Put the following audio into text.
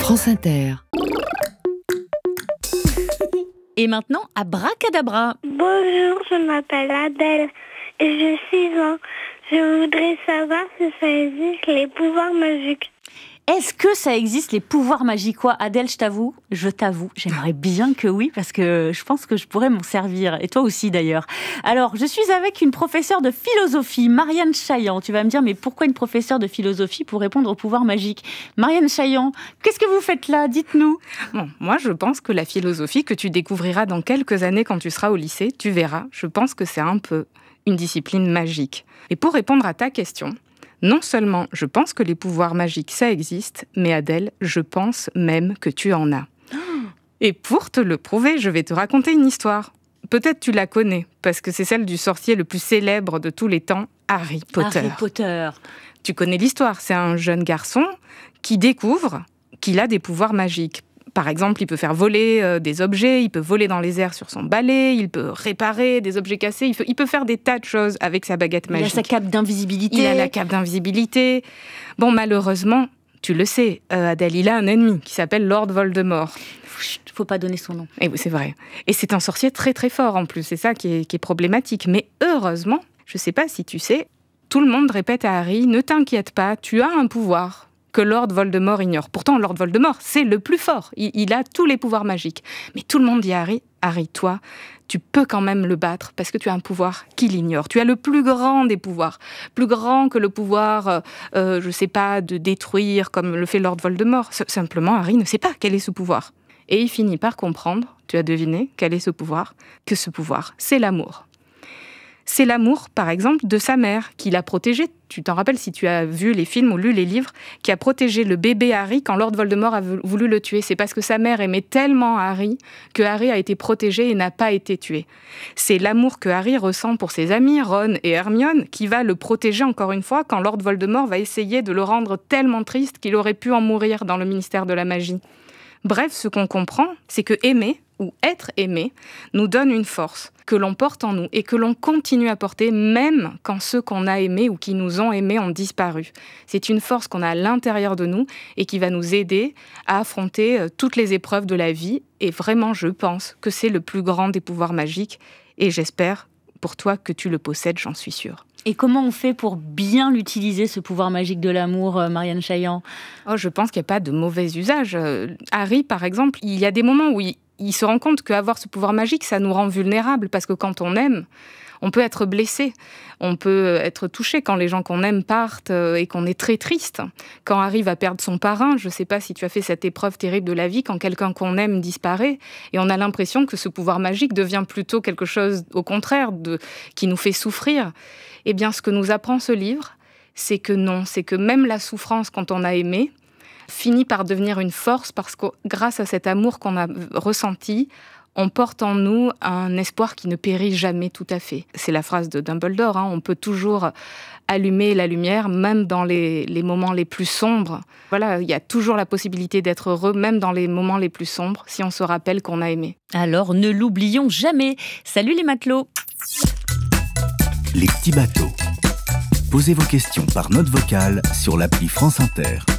France Inter. Et maintenant, abracadabra. Bonjour, je m'appelle Adèle et j'ai 6 ans. Je voudrais savoir si ça existe les pouvoirs magiques. Est-ce que ça existe, les pouvoirs magiques? Quoi, Adèle, je t'avoue, j'aimerais bien que oui, parce que je pense que je pourrais m'en servir. Et toi aussi, d'ailleurs. Alors, je suis avec une professeure de philosophie, Marianne Chaillan. Tu vas me dire, mais pourquoi une professeure de philosophie pour répondre aux pouvoirs magiques? Marianne Chaillan, qu'est-ce que vous faites là? Dites-nous. Bon, moi, je pense que la philosophie que tu découvriras dans quelques années quand tu seras au lycée, tu verras, je pense que c'est un peu une discipline magique. Et pour répondre à ta question, non seulement je pense que les pouvoirs magiques, ça existe, mais Adèle, je pense même que tu en as. Et pour te le prouver, je vais te raconter une histoire. Peut-être tu la connais, parce que c'est celle du sorcier le plus célèbre de tous les temps, Harry Potter. Harry Potter. Tu connais l'histoire, c'est un jeune garçon qui découvre qu'il a des pouvoirs magiques. Par exemple, il peut faire voler des objets, il peut voler dans les airs sur son balai, il peut réparer des objets cassés, il peut faire des tas de choses avec sa baguette magique. Il a sa cape d'invisibilité. Il a la cape d'invisibilité. Bon, malheureusement, tu le sais, Adèle, il a un ennemi qui s'appelle Lord Voldemort. Faut pas donner son nom. Et oui, c'est vrai. Et c'est un sorcier très très fort en plus, c'est ça qui est problématique. Mais heureusement, je sais pas si tu sais, tout le monde répète à Harry, ne t'inquiète pas, tu as un pouvoir que Lord Voldemort ignore. Pourtant, Lord Voldemort, c'est le plus fort. Il a tous les pouvoirs magiques. Mais tout le monde dit à Harry, toi, tu peux quand même le battre parce que tu as un pouvoir qu'il ignore. Tu as le plus grand des pouvoirs. Plus grand que le pouvoir, je sais pas, de détruire comme le fait Lord Voldemort. Simplement, Harry ne sait pas quel est ce pouvoir. Et il finit par comprendre, tu as deviné, quel est ce pouvoir? Que ce pouvoir, c'est l'amour. C'est l'amour, par exemple, de sa mère, qui l'a protégé. Tu t'en rappelles, si tu as vu les films ou lu les livres, qui a protégé le bébé Harry quand Lord Voldemort a voulu le tuer. C'est parce que sa mère aimait tellement Harry que Harry a été protégé et n'a pas été tué. C'est l'amour que Harry ressent pour ses amis, Ron et Hermione, qui va le protéger encore une fois quand Lord Voldemort va essayer de le rendre tellement triste qu'il aurait pu en mourir dans le ministère de la magie. Bref, ce qu'on comprend, c'est que aimer, ou être aimé, nous donne une force que l'on porte en nous et que l'on continue à porter même quand ceux qu'on a aimés ou qui nous ont aimés ont disparu. C'est une force qu'on a à l'intérieur de nous et qui va nous aider à affronter toutes les épreuves de la vie. Et vraiment, je pense que c'est le plus grand des pouvoirs magiques et j'espère pour toi que tu le possèdes, j'en suis sûre. Et comment on fait pour bien l'utiliser, ce pouvoir magique de l'amour, Marianne Chaillan? Je pense qu'il n'y a pas de mauvais usage. Harry, par exemple, il y a des moments où il se rend compte qu'avoir ce pouvoir magique, ça nous rend vulnérables, parce que quand on aime, on peut être blessé, on peut être touché quand les gens qu'on aime partent et qu'on est très triste. Quand Harry va perdre son parrain, je ne sais pas si tu as fait cette épreuve terrible de la vie, quand quelqu'un qu'on aime disparaît, et on a l'impression que ce pouvoir magique devient plutôt quelque chose, au contraire, qui nous fait souffrir. Eh bien, ce que nous apprend ce livre, c'est que non, c'est que même la souffrance quand on a aimé finit par devenir une force, parce que grâce à cet amour qu'on a ressenti, on porte en nous un espoir qui ne périt jamais tout à fait. C'est la phrase de Dumbledore, on peut toujours allumer la lumière, même dans les moments les plus sombres. Voilà, il y a toujours la possibilité d'être heureux, même dans les moments les plus sombres, si on se rappelle qu'on a aimé. Alors ne l'oublions jamais. Salut les matelots. Les petits bateaux. Posez vos questions par note vocale sur l'appli France Inter.